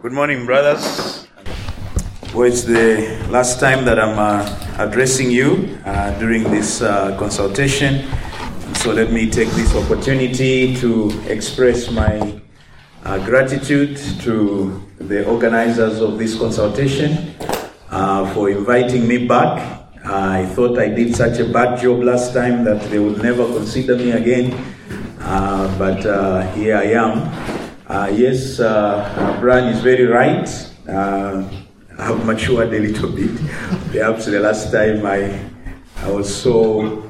Good morning, brothers. Well, it's the last time that I'm addressing you during this consultation. And so let me take this opportunity to express my gratitude to the organizers of this consultation for inviting me back. I thought I did such a bad job last time that they would never consider me again. But here I am. Yes, Brian is very right. I have matured a little bit. Perhaps the last time I was so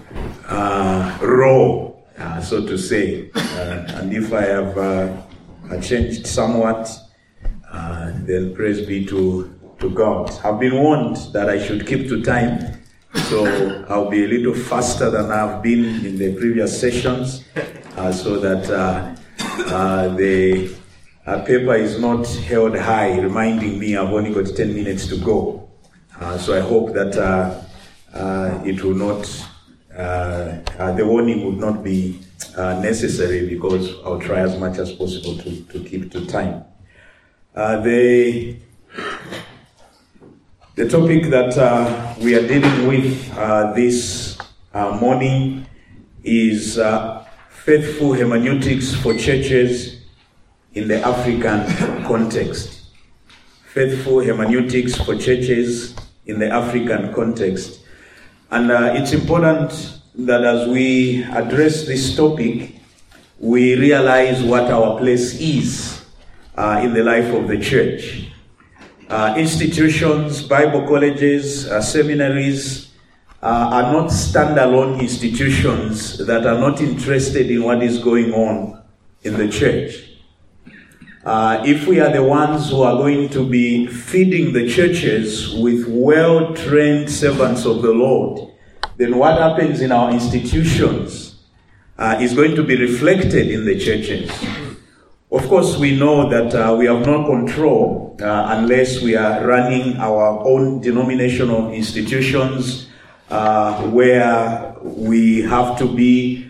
raw, so to say. And if I have changed somewhat, then praise be to God. I've been warned that I should keep to time, so I'll be a little faster than I've been in the previous sessions, so that the paper is not held high, reminding me I've only got 10 minutes to go. So I hope that it will not, the warning would not be necessary, because I'll try as much as possible to keep to time. The topic that we are dealing with this morning is faithful hermeneutics for churches in the African context. Faithful hermeneutics for churches in the African context. And it's important that as we address this topic, we realize what our place is in the life of the church. Institutions, Bible colleges, seminaries are not standalone institutions that are not interested in what is going on in the church. If we are the ones who are going to be feeding the churches with well-trained servants of the Lord, then what happens in our institutions is going to be reflected in the churches. Of course, we know that we have no control unless we are running our own denominational institutions where we have to be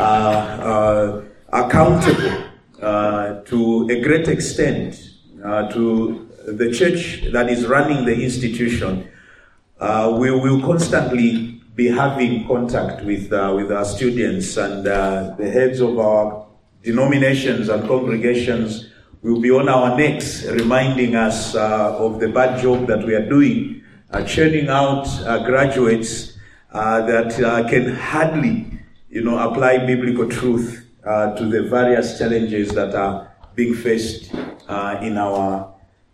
accountable to a great extent to the church that is running the institution. We will constantly be having contact with our students, and the heads of our denominations and congregations will be on our necks, reminding us of the bad job that we are doing, churning out graduates that can hardly, apply biblical truth to the various challenges that are being faced in our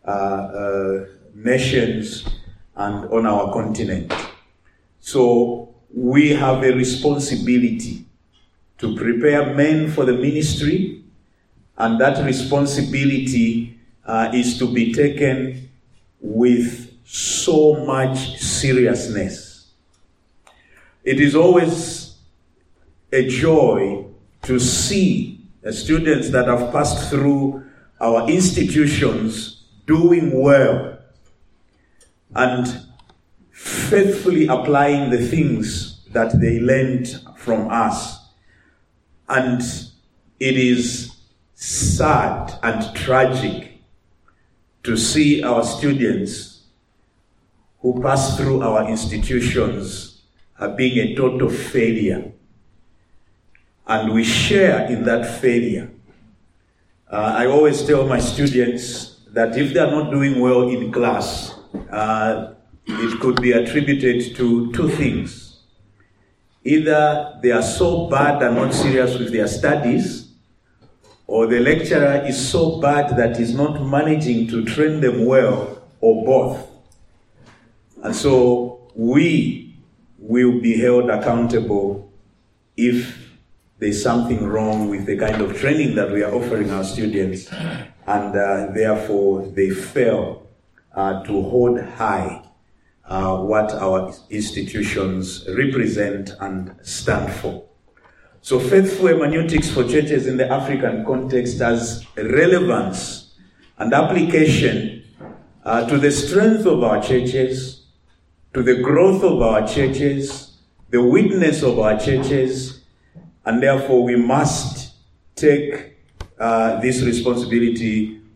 nations and on our continent. So we have a responsibility to prepare men for the ministry, and that responsibility is to be taken with so much seriousness. It is always a joy to see students that have passed through our institutions doing well and faithfully applying the things that they learned from us. And it is sad and tragic to see our students who pass through our institutions being a total failure. And we share in that failure. I always tell my students that if they are not doing well in class, it could be attributed to two things. Either they are so bad and not serious with their studies, or the lecturer is so bad that he's not managing to train them well, or both. And so we will be held accountable if there's something wrong with the kind of training that we are offering our students, and therefore they fail to hold high what our institutions represent and stand for. So faithful hermeneutics for churches in the African context has relevance and application to the strength of our churches, to the growth of our churches, the witness of our churches, and therefore we must take this responsibility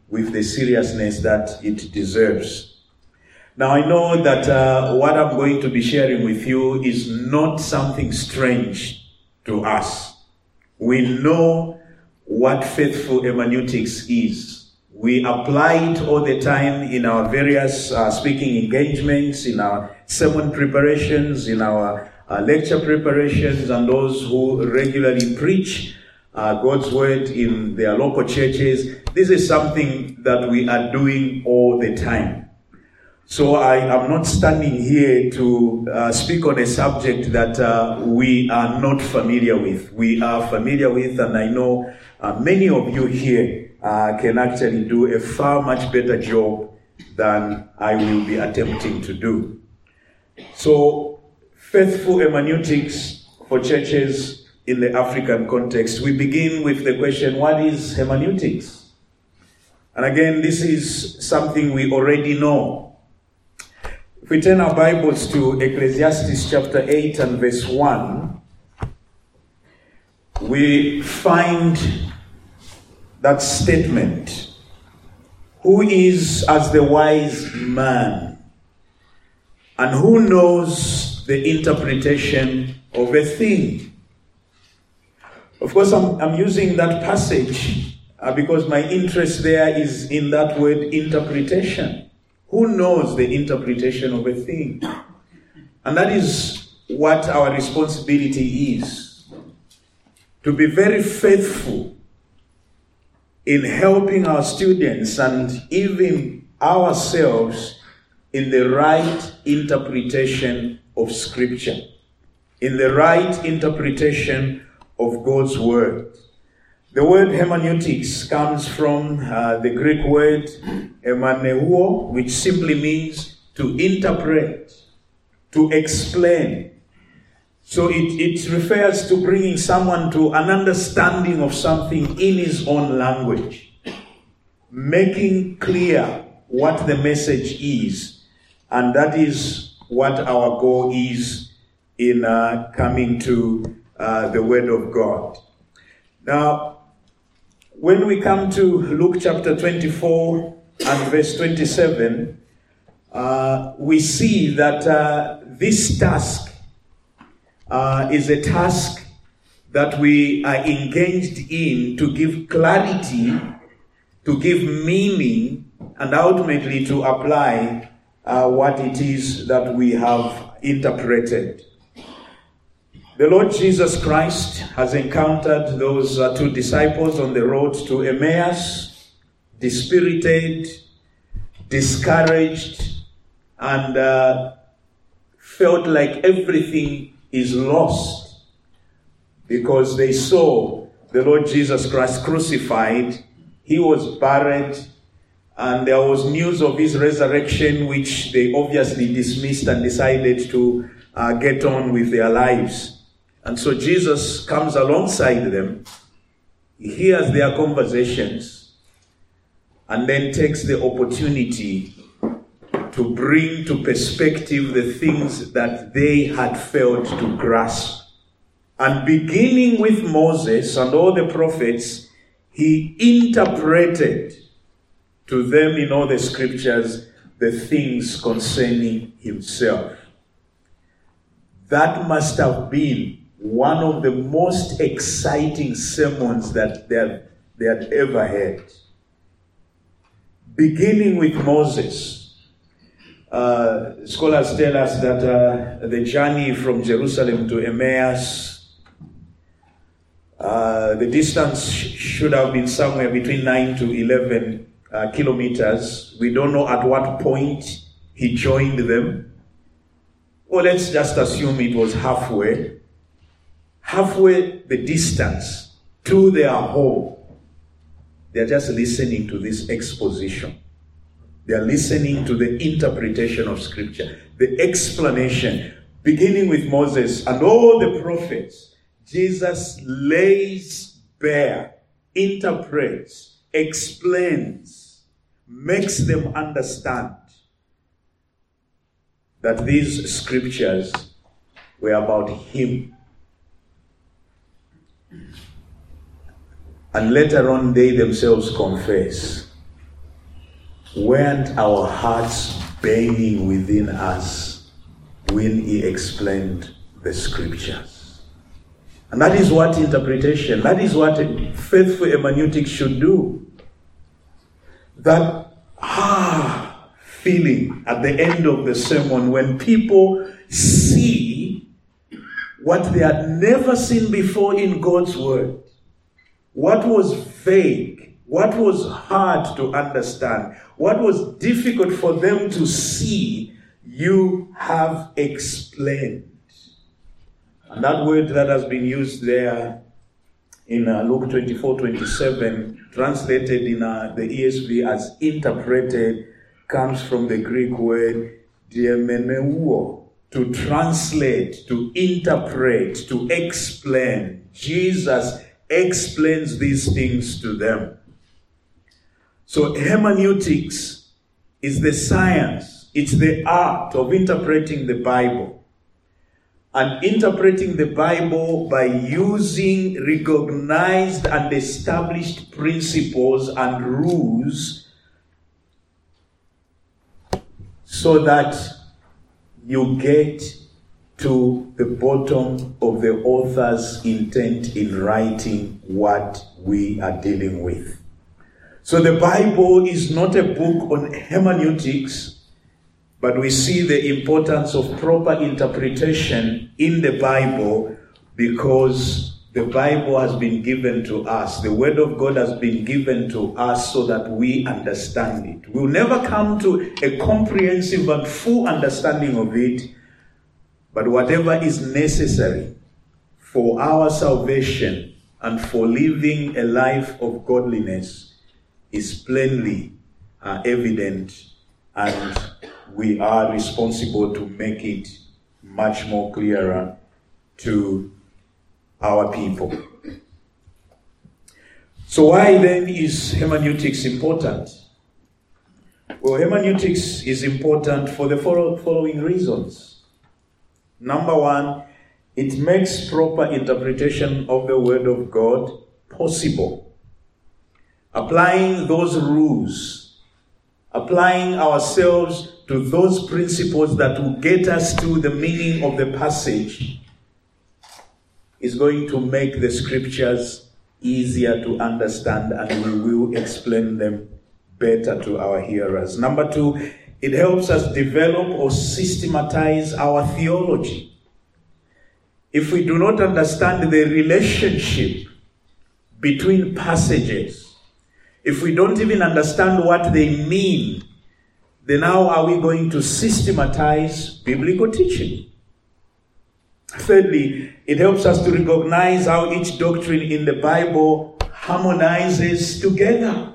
with the seriousness that it deserves. Now, I know that what I'm going to be sharing with you is not something strange to us. We know what faithful hermeneutics is. We apply it all the time in our various speaking engagements, in our sermon preparations, in our lecture preparations, and those who regularly preach God's word in their local churches. This is something that we are doing all the time. So I am not standing here to speak on a subject that we are not familiar with. We are familiar with, and I know many of you here can actually do a far much better job than I will be attempting to do. So, faithful hermeneutics for churches in the African context. We begin with the question, what is hermeneutics? And again, this is something we already know. If we turn our Bibles to Ecclesiastes chapter 8 and verse 1, we find that statement, who is as the wise man, and who knows the interpretation of a thing? Of course, I'm using that passage because my interest there is in that word interpretation. Who knows the interpretation of a thing? And that is what our responsibility is. To be very faithful in helping our students and even ourselves in the right interpretation of Scripture, in the right interpretation of God's Word. The word hermeneutics comes from the Greek word hermeneuo, which simply means to interpret, to explain. So it refers to bringing someone to an understanding of something in his own language, making clear what the message is, and that is what our goal is in coming to the Word of God. Now, when we come to Luke chapter 24 and verse 27, we see that this task is a task that we are engaged in to give clarity, to give meaning, and ultimately to apply what it is that we have interpreted. The Lord Jesus Christ has encountered those two disciples on the road to Emmaus, dispirited, discouraged, and felt like everything is lost because they saw the Lord Jesus Christ crucified. He was buried, and there was news of his resurrection, which they obviously dismissed and decided to get on with their lives. And so Jesus comes alongside them, he hears their conversations, and then takes the opportunity to bring to perspective the things that they had failed to grasp. And beginning with Moses and all the prophets, he interpreted to them in all the scriptures the things concerning himself. That must have been one of the most exciting sermons that they had ever heard. Beginning with Moses. Scholars tell us that the journey from Jerusalem to Emmaus, the distance should have been somewhere between 9 to 11 kilometers. We don't know at what point he joined them. Well, let's just assume it was halfway. Halfway the distance to their home, they're just listening to this exposition. They're listening to the interpretation of Scripture, the explanation, beginning with Moses and all the prophets. Jesus lays bare, interprets, explains, makes them understand that these scriptures were about him. And later on, they themselves confess weren't our hearts burning within us when he explained the scriptures? And that is what interpretation, that is what faithful hermeneutics should do. That feeling at the end of the sermon when people see what they had never seen before in God's word, what was vague, what was hard to understand, what was difficult for them to see, you have explained. And that word that has been used there in Luke 24:27, translated in the ESV as interpreted, comes from the Greek word diameneuo, to translate, to interpret, to explain. Jesus explains these things to them. So hermeneutics is the science, it's the art of interpreting the Bible. And interpreting the Bible by using recognized and established principles and rules so that you get to the bottom of the author's intent in writing what we are dealing with. So the Bible is not a book on hermeneutics, but we see the importance of proper interpretation in the Bible because the Bible has been given to us. The Word of God has been given to us so that we understand it. We'll never come to a comprehensive and full understanding of it, but whatever is necessary for our salvation and for living a life of godliness is plainly evident, and we are responsible to make it much more clearer to our people. So why then is hermeneutics important? Well, hermeneutics is important for the following reasons. Number one, it makes proper interpretation of the Word of God possible. Applying those rules, applying ourselves to those principles that will get us to the meaning of the passage is going to make the scriptures easier to understand, and we will explain them better to our hearers. Number two, it helps us develop or systematize our theology. If we do not understand the relationship between passages, if we don't even understand what they mean, then how are we going to systematize biblical teaching? Thirdly, it helps us to recognize how each doctrine in the Bible harmonizes together.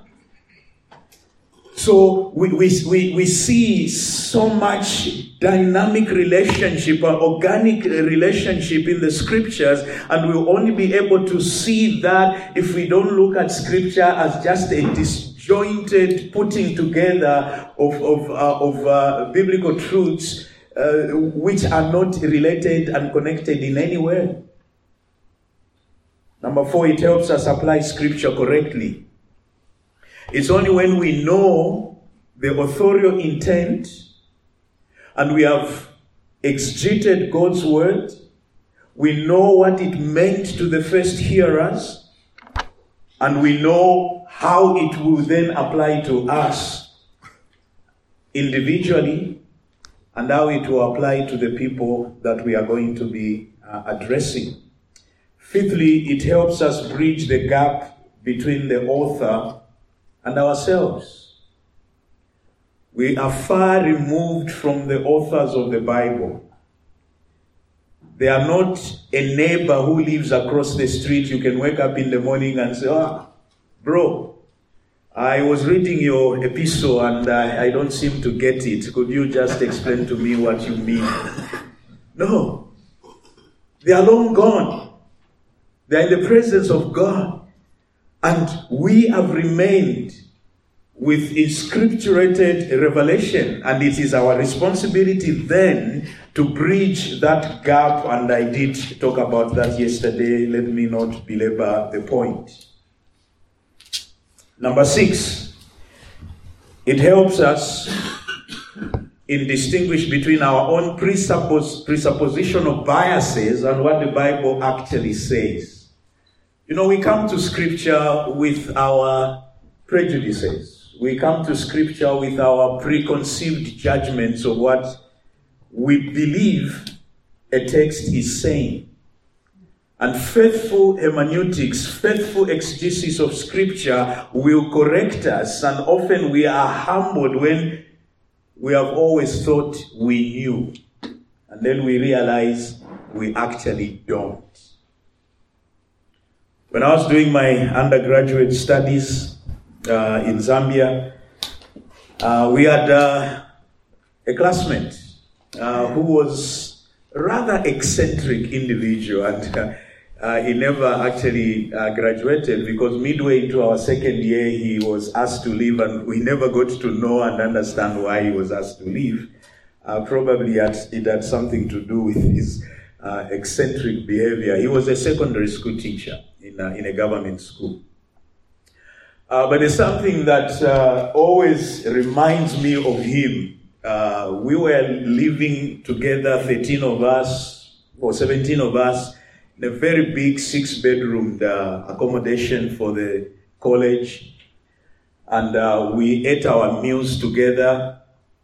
So we see so much dynamic relationship or organic relationship in the scriptures, and we'll only be able to see that if we don't look at scripture as just a disjointed putting together of biblical truths which are not related and connected in any way. Number four, it helps us apply scripture correctly. It's only when we know the authorial intent and we have exegeted God's word, we know what it meant to the first hearers, and we know how it will then apply to us individually and how it will apply to the people that we are going to be addressing. Fifthly, it helps us bridge the gap between the author and ourselves. We are far removed from the authors of the Bible. They are not a neighbor who lives across the street. You can wake up in the morning and say, bro, I was reading your epistle and I don't seem to get it. Could you just explain to me what you mean? No. They are long gone. They are in the presence of God. And we have remained with inscripturated revelation, and it is our responsibility then to bridge that gap, and I did talk about that yesterday. Let me not belabor the point. Number 6, It helps us in distinguish between our own presuppositional biases and what the Bible actually says. You know, we come to Scripture with our prejudices. We come to Scripture with our preconceived judgments of what we believe a text is saying. And faithful hermeneutics, faithful exegesis of Scripture will correct us, and often we are humbled when we have always thought we knew, and then we realize we actually don't. When I was doing my undergraduate studies in Zambia, we had a classmate who was a rather eccentric individual, and he never actually graduated because midway into our second year he was asked to leave, and we never got to know and understand why he was asked to leave. Probably it had something to do with his eccentric behavior. He was a secondary school teacher in a government school. But there's something that always reminds me of him. We were living together, 13 of us, or 17 of us, in a very big 6-bedroom accommodation for the college. And we ate our meals together.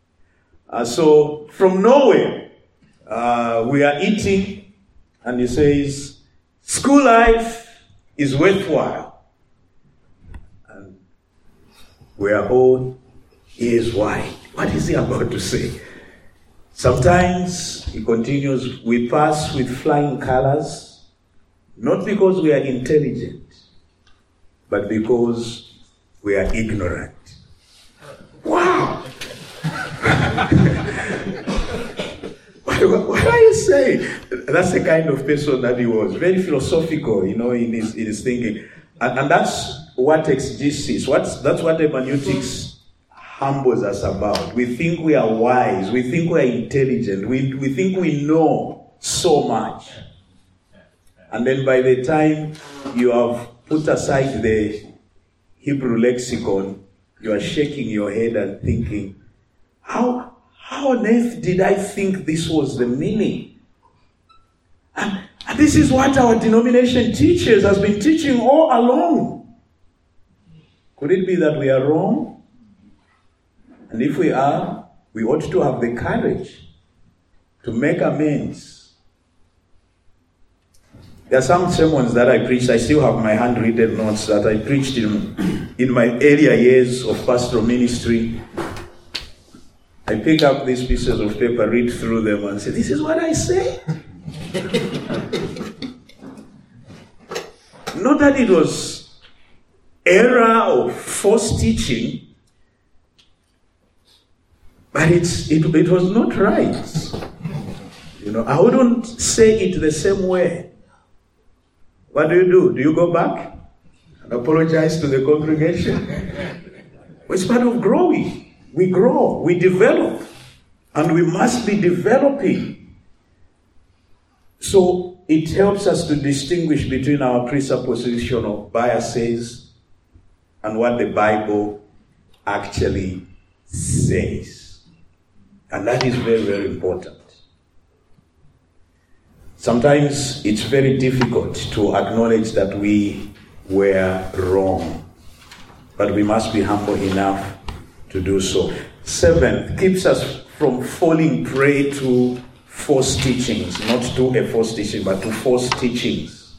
So from nowhere, we are eating, and he says, "School life is worthwhile." And we are all ears wide. What is he about to say? Sometimes, he continues, we pass with flying colors, not because we are intelligent, but because we are ignorant. Wow! What are you saying? That's the kind of person that he was. Very philosophical, in his thinking. And that's what exegesis, that's what hermeneutics humbles us about. We think we are wise. We think we are intelligent. We think we know so much. And then by the time you have put aside the Hebrew lexicon, you are shaking your head and thinking, how on earth did I think this was the meaning? And this is what our denomination teaches, has been teaching all along. Could it be that we are wrong? And if we are, we ought to have the courage to make amends. There are some sermons that I preached. I still have my handwritten notes that I preached in my earlier years of pastoral ministry. I pick up these pieces of paper, read through them, and say, "This is what I say." Not that it was error or false teaching, but it was not right. I wouldn't say it the same way. What do? Do you go back and apologize to the congregation? It's part of growing. We grow, we develop, and we must be developing. So it helps us to distinguish between our presuppositional biases and what the Bible actually says. And that is very, very important. Sometimes it's very difficult to acknowledge that we were wrong, but we must be humble enough to do so. 7th, keeps us from falling prey to false teachings, not to a false teaching, but to false teachings.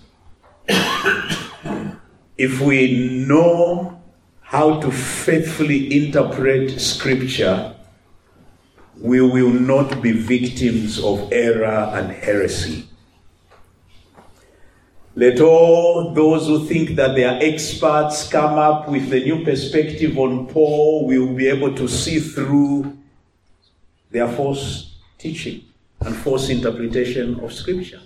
If we know how to faithfully interpret Scripture, we will not be victims of error and heresy. Let all those who think that they are experts come up with a new perspective on Paul. We will be able to see through their false teaching and false interpretation of Scripture.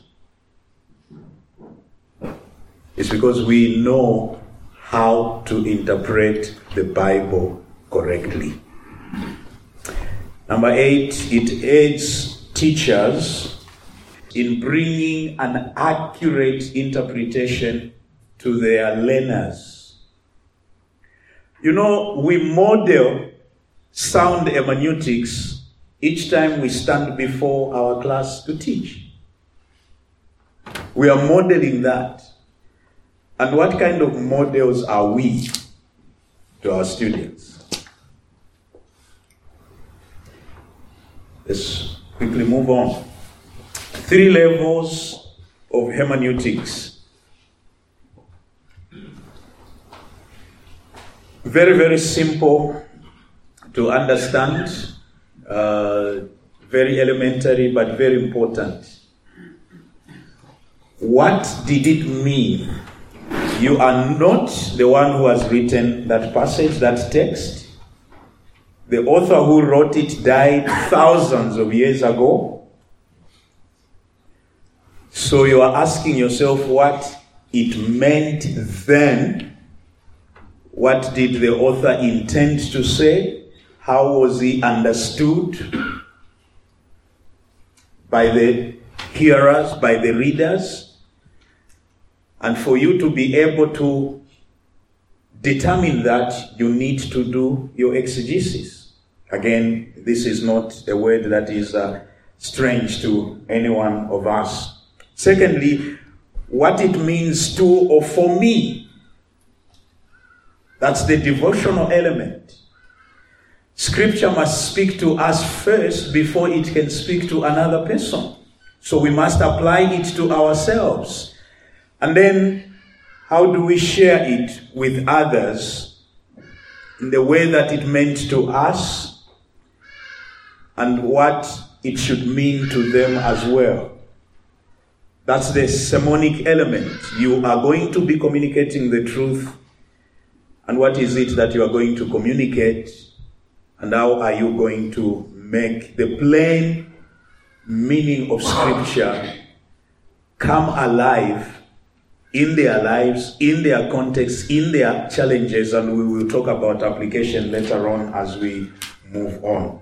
It's because we know how to interpret the Bible correctly. Number 8, it aids teachers in bringing an accurate interpretation to their learners. We model sound hermeneutics each time we stand before our class to teach. We are modeling that. And what kind of models are we to our students? Let's quickly move on. 3 levels of hermeneutics. Very, very simple to understand, very elementary, but very important. What did it mean? You are not the one who has written that passage, that text. The author who wrote it died thousands of years ago. So you are asking yourself what it meant then. What did the author intend to say? How was he understood by the hearers, by the readers? And for you to be able to determine that, you need to do your exegesis. Again, this is not a word that is strange to any one of us. Secondly, what it means to or for me. That's the devotional element. Scripture must speak to us first before it can speak to another person. So we must apply it to ourselves. And then, how do we share it with others in the way that it meant to us and what it should mean to them as well? That's the sermonic element. You are going to be communicating the truth. And what is it that you are going to communicate? And how are you going to make the plain meaning of Scripture come alive in their lives, in their context, in their challenges? And we will talk about application later on as we move on.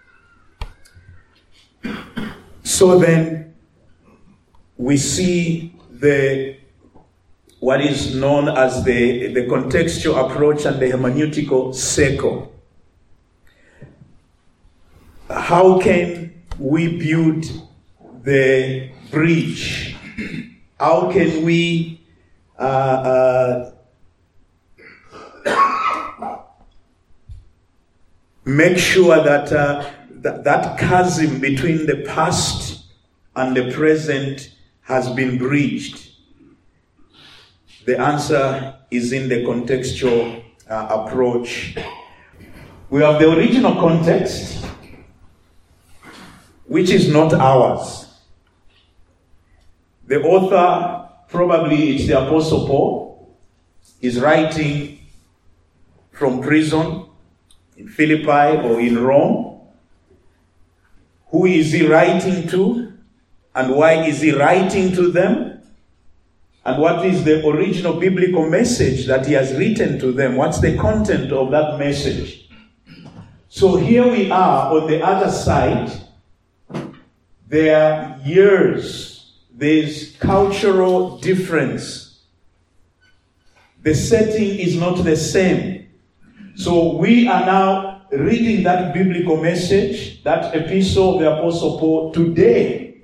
So then, we see what is known as the contextual approach and the hermeneutical circle. How can we build the bridge? How can we make sure that that chasm between the past and the present has been bridged? The answer is in the contextual approach. We have the original context, which is not ours. The author, probably it's the Apostle Paul, is writing from prison in Philippi or in Rome. Who is he writing to? And why is he writing to them? And what is the original biblical message that he has written to them? What's the content of that message? So here we are on the other side. There are years. There's cultural difference. The setting is not the same. So we are now reading that biblical message, that epistle of the Apostle Paul today.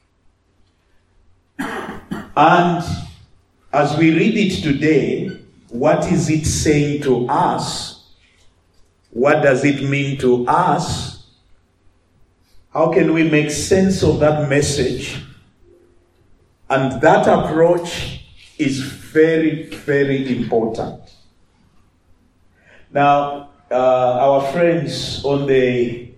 And as we read it today, what is it saying to us? What does it mean to us? How can we make sense of that message? And that approach is very, very important. Now, our friends on the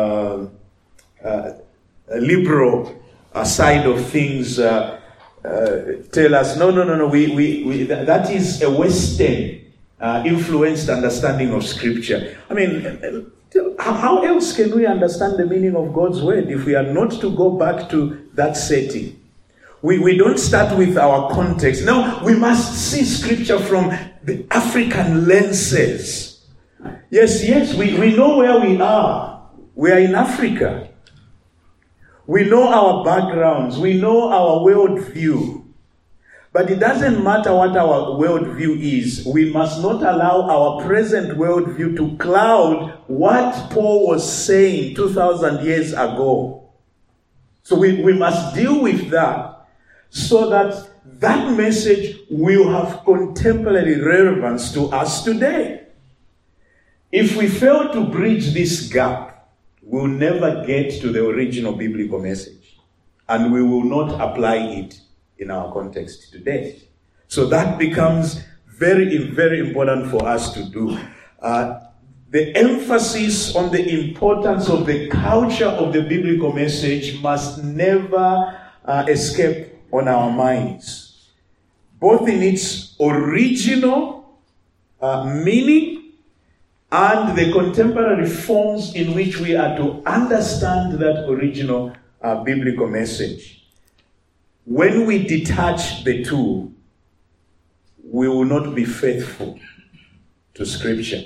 liberal side of things tell us, no, that is a Western influenced understanding of Scripture. I mean, how else can we understand the meaning of God's word if we are not to go back to that setting? We don't start with our context. No, we must see Scripture from the African lenses. Yes, we know where we are. We are in Africa. We know our backgrounds. We know our worldview. But it doesn't matter what our worldview is. We must not allow our present worldview to cloud what Paul was saying 2,000 years ago. So we must deal with that so that that message will have contemporary relevance to us today. If we fail to bridge this gap, we'll never get to the original biblical message, and we will not apply it in our context today. So that becomes very, very important for us to do. The emphasis on the importance of the culture of the biblical message must never escape on our minds, both in its original meaning and the contemporary forms in which we are to understand that original biblical message. When we detach the two, we will not be faithful to Scripture.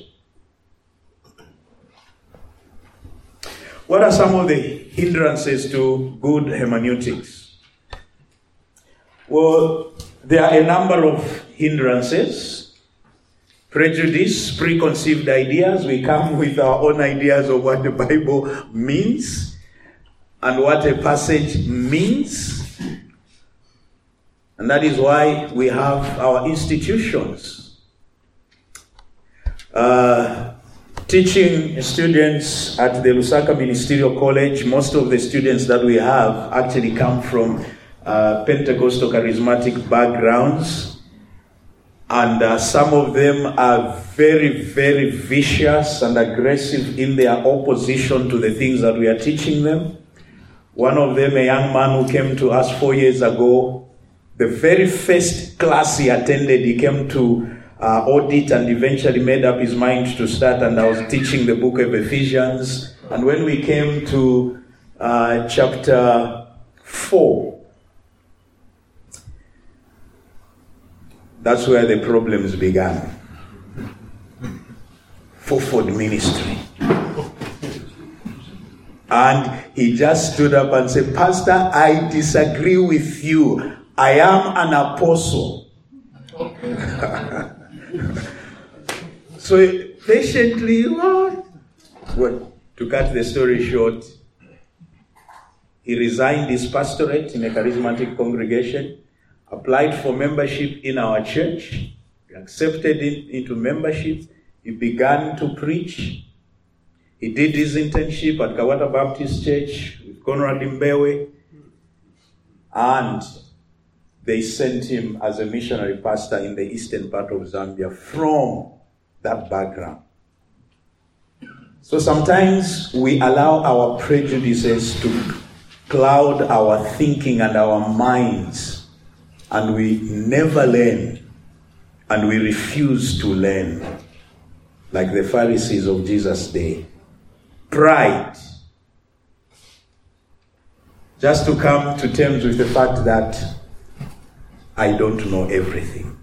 What are some of the hindrances to good hermeneutics? Well, there are a number of hindrances. Prejudice, preconceived ideas. We come with our own ideas of what the Bible means and what a passage means. And that is why we have our institutions. Teaching students at the Lusaka Ministerial College, most of the students that we have actually come from Pentecostal charismatic backgrounds. And some of them are very, very vicious and aggressive in their opposition to the things that we are teaching them. One of them, a young man who came to us 4 years ago, the very first class he attended, he came to audit and eventually made up his mind to start, and I was teaching the book of Ephesians. And when we came to chapter 4, that's where the problems began. Forward ministry. And he just stood up and said, "Pastor, I disagree with you. I am an apostle." So patiently, well, to cut the story short, he resigned his pastorate in a charismatic congregation, applied for membership in our church, accepted into membership. He began to preach. He did his internship at Kawata Baptist Church with Conrad Mbewe, and they sent him as a missionary pastor in the eastern part of Zambia from that background. So sometimes we allow our prejudices to cloud our thinking and our minds, and we never learn, and we refuse to learn, like the Pharisees of Jesus' day. Pride. Just to come to terms with the fact that I don't know everything.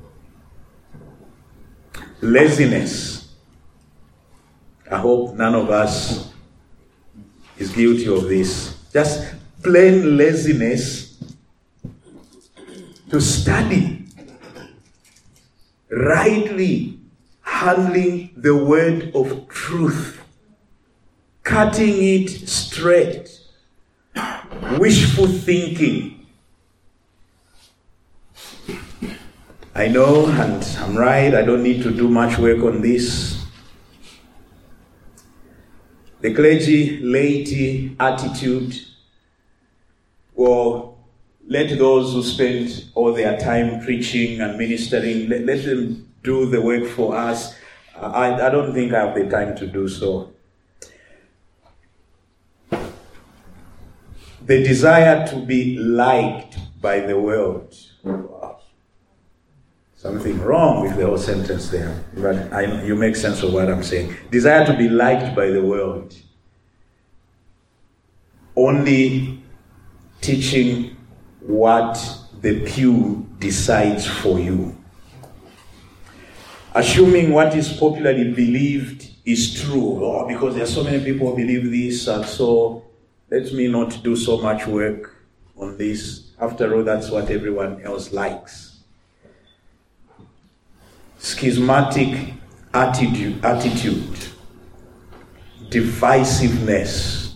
Laziness. I hope none of us is guilty of this. Just plain laziness to study, rightly handling the word of truth, cutting it straight, wishful thinking. I know, and I'm right, I don't need to do much work on this. The clergy, laity attitude, well, let those who spend all their time preaching and ministering, let them do the work for us. I don't think I have the time to do so. The desire to be liked by the world. Wow. Something wrong with the whole sentence there, but you make sense of what I'm saying. Desire to be liked by the world. Only teaching what the pew decides for you. Assuming what is popularly believed is true. Oh, because there are so many people who believe this, and so let me not do so much work on this. After all, that's what everyone else likes. schismatic attitude, divisiveness.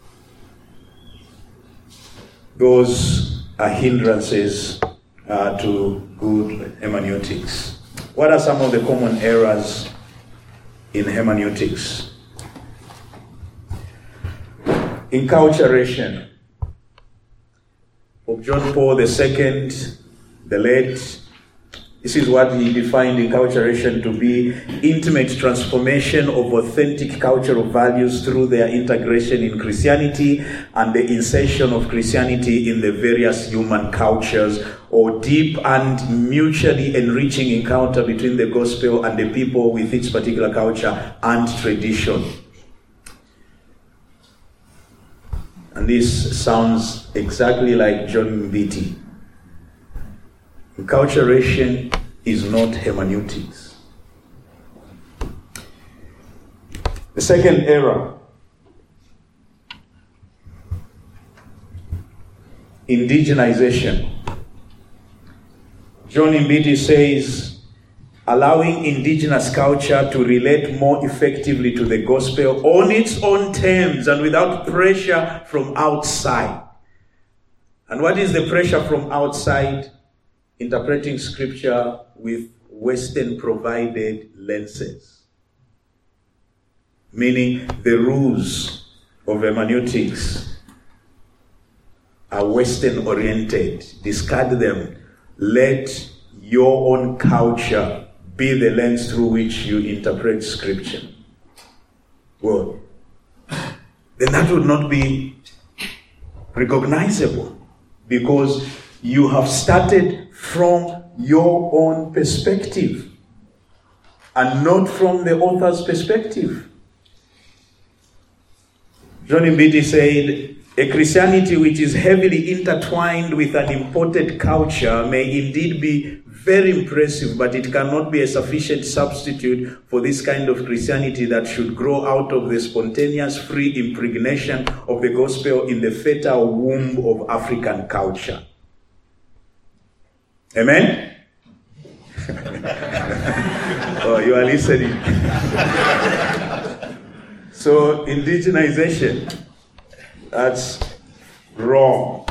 Those are hindrances to good hermeneutics. What are some of the common errors in hermeneutics? Enculturation. Pope John Paul II, the late, this is what he defined enculturation to be: intimate transformation of authentic cultural values through their integration in Christianity and the insertion of Christianity in the various human cultures, or deep and mutually enriching encounter between the gospel and the people with its particular culture and tradition. And this sounds exactly like John Mbiti. Enculturation is not hermeneutics. The second error, indigenization. John Mbiti says, allowing indigenous culture to relate more effectively to the gospel on its own terms and without pressure from outside. And what is the pressure from outside? Interpreting scripture with Western provided lenses. Meaning the rules of hermeneutics are Western oriented. Discard them. Let your own culture be the lens through which you interpret scripture. Well, then that would not be recognizable, because you have started from your own perspective and not from the author's perspective. John Mbiti said, a Christianity which is heavily intertwined with an imported culture may indeed be very impressive, but it cannot be a sufficient substitute for this kind of Christianity that should grow out of the spontaneous free impregnation of the gospel in the fertile womb of African culture. Amen? Oh, you are listening. So, indigenization, that's wrong.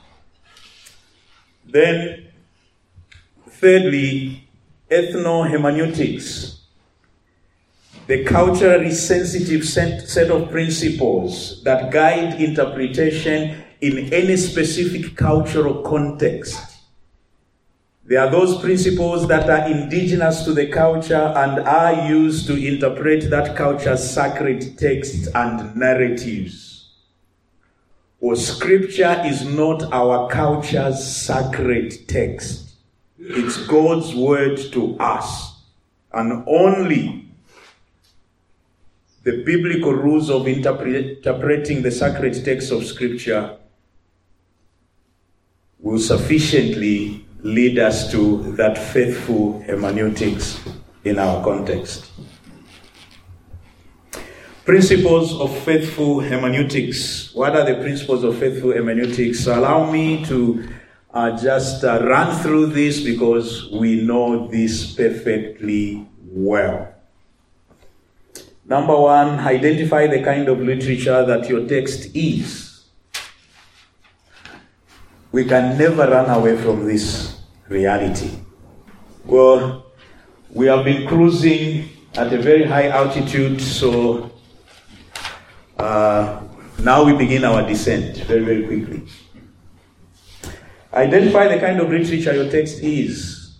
Then, thirdly, ethno-hermeneutics. The culturally sensitive set of principles that guide interpretation in any specific cultural context. They are those principles that are indigenous to the culture and are used to interpret that culture's sacred texts and narratives. Or scripture is not our culture's sacred text. It's God's word to us. And only the biblical rules of interpreting the sacred text of scripture will sufficiently lead us to that faithful hermeneutics in our context. Principles of faithful hermeneutics. What are the principles of faithful hermeneutics? Allow me to just run through this because we know this perfectly well. Number one, identify the kind of literature that your text is. We can never run away from this reality. Well, we have been cruising at a very high altitude, so now we begin our descent very, very quickly. Identify the kind of literature your text is.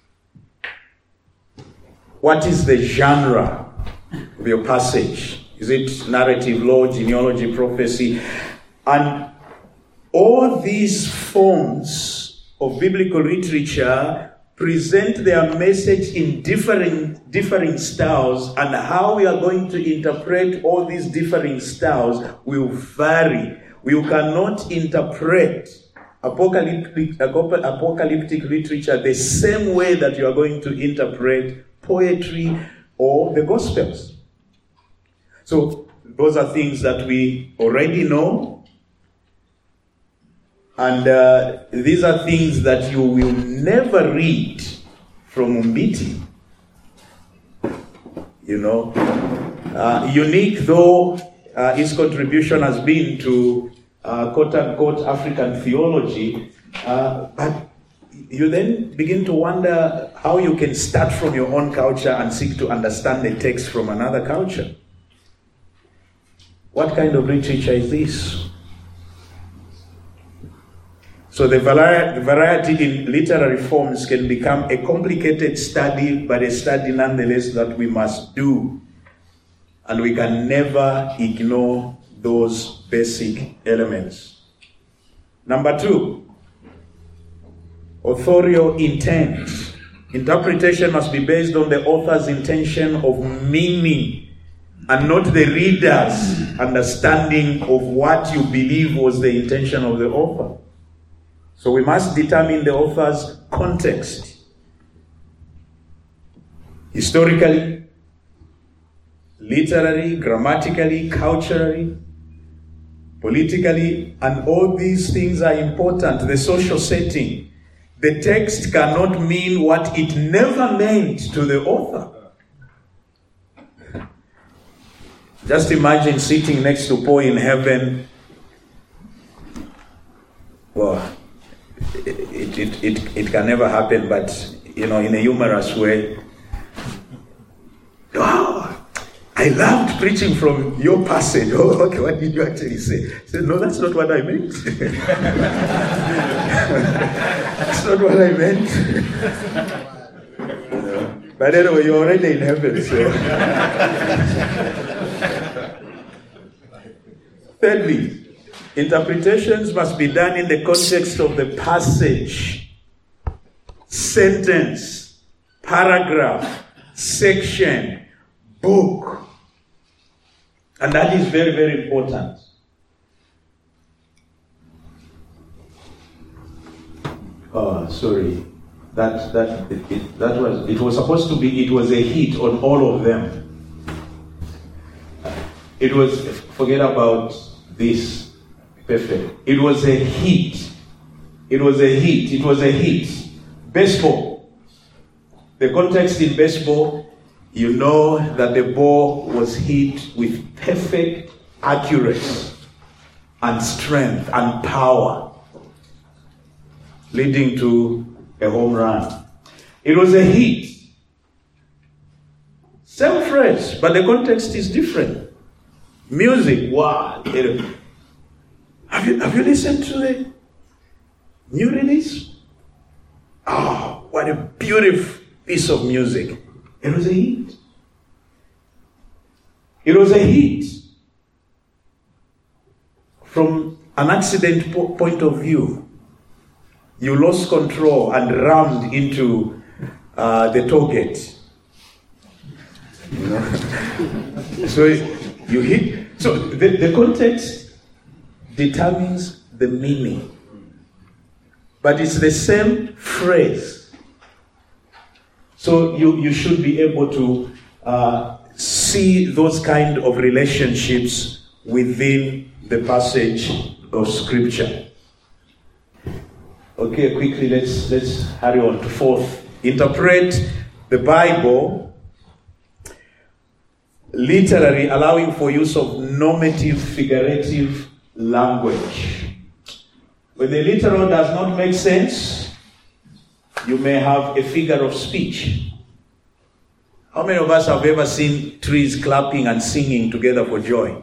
What is the genre of your passage? Is it narrative, law, genealogy, prophecy? And all these forms of biblical literature present their message in differing styles, and how we are going to interpret all these differing styles will vary. We cannot interpret apocalyptic literature the same way that you are going to interpret poetry or the Gospels. So those are things that we already know. And these are things that you will never read from Mbiti Unique though his contribution has been to quote-unquote African theology, but you then begin to wonder how you can start from your own culture and seek to understand the text from another culture. What kind of literature is this? So the variety in literary forms can become a complicated study, but a study nonetheless that we must do. And we can never ignore those basic elements. Number 2, authorial intent. Interpretation must be based on the author's intention of meaning and not the reader's understanding of what you believe was the intention of the author. So we must determine the author's context. Historically, literally, grammatically, culturally, politically, and all these things are important. The social setting. The text cannot mean what it never meant to the author. Just imagine sitting next to Paul in heaven. Well, it can never happen, but in a humorous way. Oh, I loved preaching from your passage. Oh, okay, what did you actually say? I said, no, that's not what I meant. That's not what I meant. But anyway, you're already in heaven, so. Thirdly, interpretations must be done in the context of the passage, sentence, paragraph, section, book. And that is very, very important. Oh, sorry. It was supposed to be, it was a hit on all of them. It was, forget about this. Perfect. It was a hit. It was a hit. It was a hit. Baseball. The context in baseball, you know that the ball was hit with perfect accuracy and strength and power, leading to a home run. It was a hit. Same phrase, but the context is different. Music, wow. Have you listened to the new release? Oh, what a beautiful piece of music. It was a hit. It was a hit. From an accident point of view, you lost control and rammed into the toll gate. So you hit. So the context determines the meaning. But it's the same phrase. So you should be able to see those kind of relationships within the passage of Scripture. Okay, quickly, let's hurry on to 4th. Interpret the Bible literally, allowing for use of normative, figurative language. When the literal does not make sense, you may have a figure of speech. How many of us have ever seen trees clapping and singing together for joy?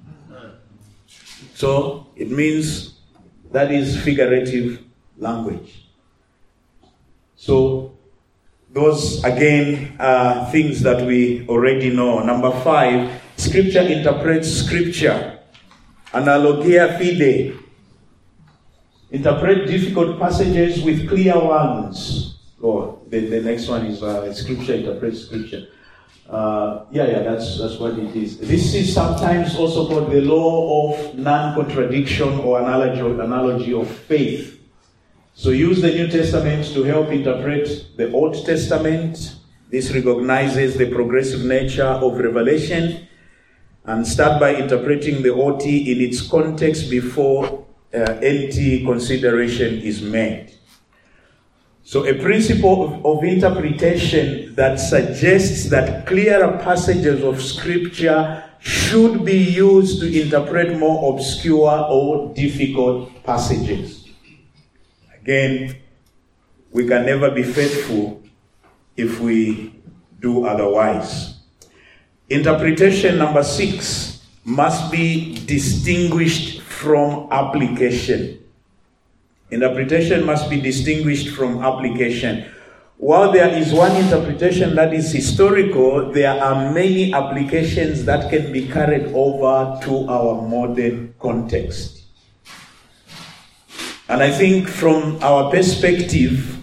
So it means that is figurative language. So those, again, are things that we already know. Number 5, Scripture interprets Scripture. Analogia fide. Interpret difficult passages with clear ones. The next one is Scripture interprets Scripture. That's what it is. This is sometimes also called the law of non-contradiction or analogy of faith. So use the New Testament to help interpret the Old Testament. This recognizes the progressive nature of revelation and start by interpreting the OT in its context before NT consideration is made. So a principle of interpretation that suggests that clearer passages of Scripture should be used to interpret more obscure or difficult passages. Again, we can never be faithful if we do otherwise. Interpretation number 6 must be distinguished from application. Interpretation must be distinguished from application. While there is one interpretation that is historical, there are many applications that can be carried over to our modern context. And I think from our perspective,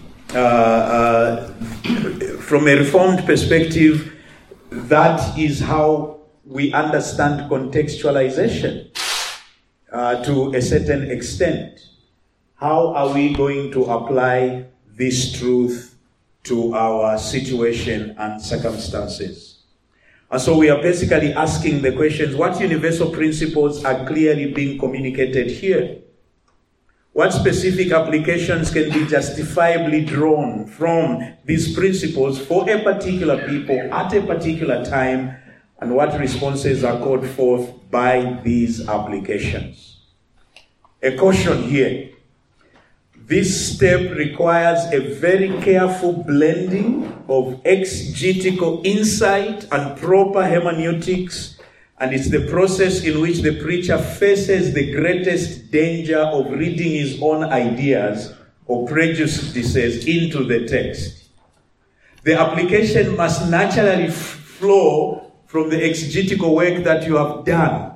from a Reformed perspective, that is how we understand contextualization to a certain extent. How are we going to apply this truth to our situation and circumstances? And so we are basically asking the questions, what universal principles are clearly being communicated here? What specific applications can be justifiably drawn from these principles for a particular people at a particular time, and what responses are called forth by these applications? A caution here. This step requires a very careful blending of exegetical insight and proper hermeneutics, and it's the process in which the preacher faces the greatest danger of reading his own ideas or prejudices into the text. The application must naturally flow from the exegetical work that you have done.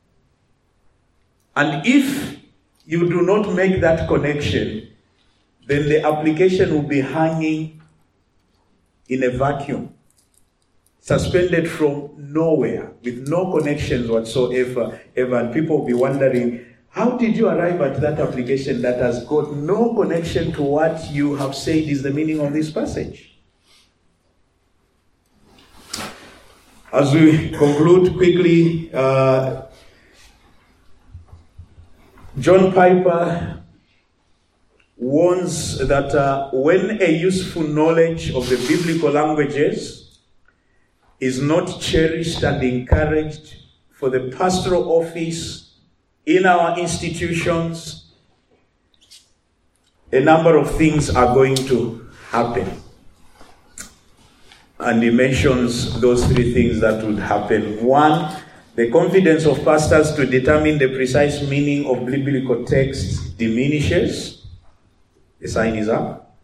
And if you do not make that connection, then the application will be hanging in a vacuum, suspended from nowhere, with no connections whatsoever. And people will be wondering, how did you arrive at that application that has got no connection to what you have said is the meaning of this passage? As we conclude quickly, John Piper warns that when a useful knowledge of the biblical languages is not cherished and encouraged for the pastoral office in our institutions, a number of things are going to happen. And he mentions those 3 things that would happen. 1, the confidence of pastors to determine the precise meaning of biblical texts diminishes. The sign is up.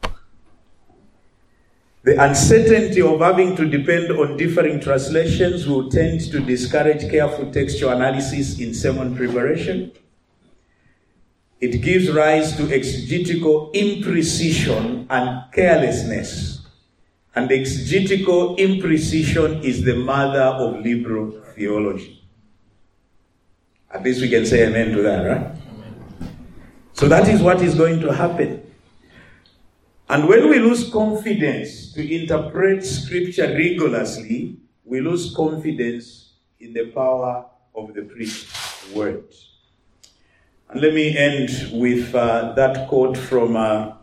The uncertainty of having to depend on differing translations will tend to discourage careful textual analysis in sermon preparation. It gives rise to exegetical imprecision and carelessness. And exegetical imprecision is the mother of liberal theology. At least we can say amen to that, right? So that is what is going to happen. And when we lose confidence to interpret Scripture rigorously, we lose confidence in the power of the preached word. And let me end with that quote from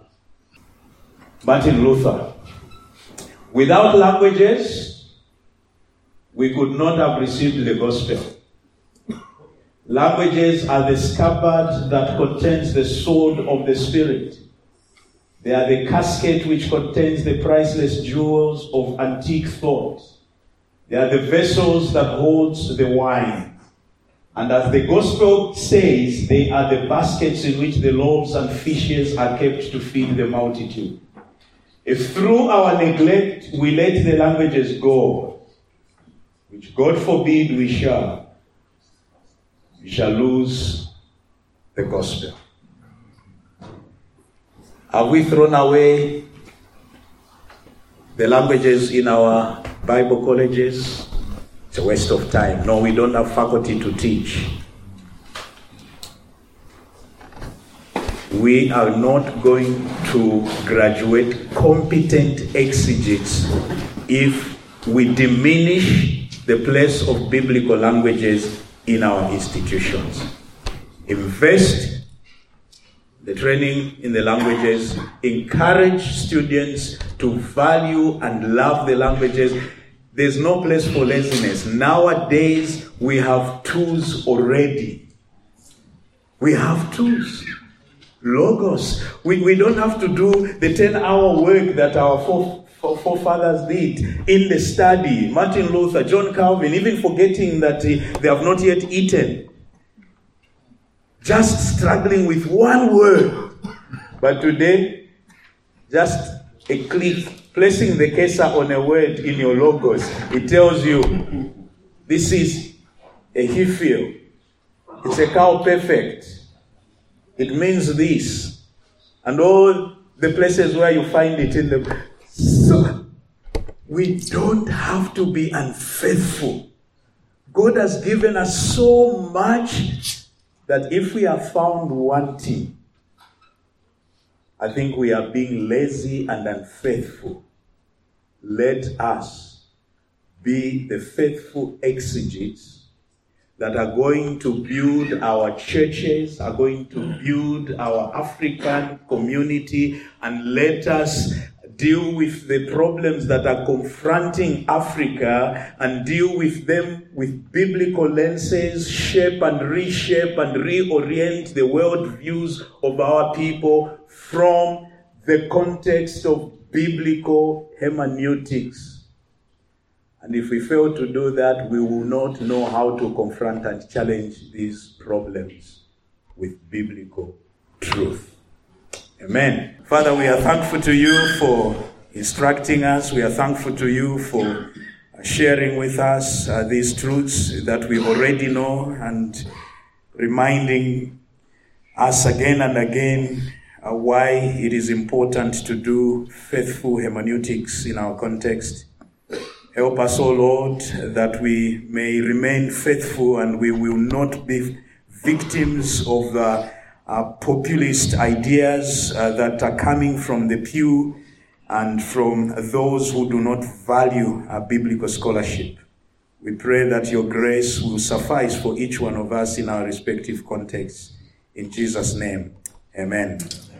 Martin Luther. Without languages, we could not have received the gospel. Languages are the scabbard that contains the sword of the Spirit. They are the casket which contains the priceless jewels of antique thought. They are the vessels that holds the wine. And as the gospel says, they are the baskets in which the loaves and fishes are kept to feed the multitude. If through our neglect we let the languages go, which God forbid we shall lose the gospel. Have we thrown away the languages in our Bible colleges? It's a waste of time. No, we don't have faculty to teach. We are not going to graduate competent exegetes if we diminish the place of biblical languages in our institutions. Invest the training in the languages, encourage students to value and love the languages. There's no place for laziness. Nowadays, we have tools already. We have tools. Logos. We don't have to do the 10-hour work that our forefathers did in the study. Martin Luther, John Calvin, even forgetting that they have not yet eaten. Just struggling with one word. But today, just a click, placing the cursor on a word in your logos, it tells you, this is a Hiphil. It's a cow perfect. It means this. And all the places where you find it in the... So, we don't have to be unfaithful. God has given us so much that if we are found wanting, I think we are being lazy and unfaithful. Let us be the faithful exegetes that are going to build our churches, are going to build our African community, and let us deal with the problems that are confronting Africa and deal with them with biblical lenses, shape and reshape and reorient the world views of our people from the context of biblical hermeneutics. And if we fail to do that, we will not know how to confront and challenge these problems with biblical truth. Amen. Father, we are thankful to you for instructing us. We are thankful to you for sharing with us these truths that we already know and reminding us again and again why it is important to do faithful hermeneutics in our context. Help us, O Lord, that we may remain faithful and we will not be victims of populist ideas that are coming from the pew and from those who do not value biblical scholarship. We pray that your grace will suffice for each one of us in our respective contexts. In Jesus' name, amen.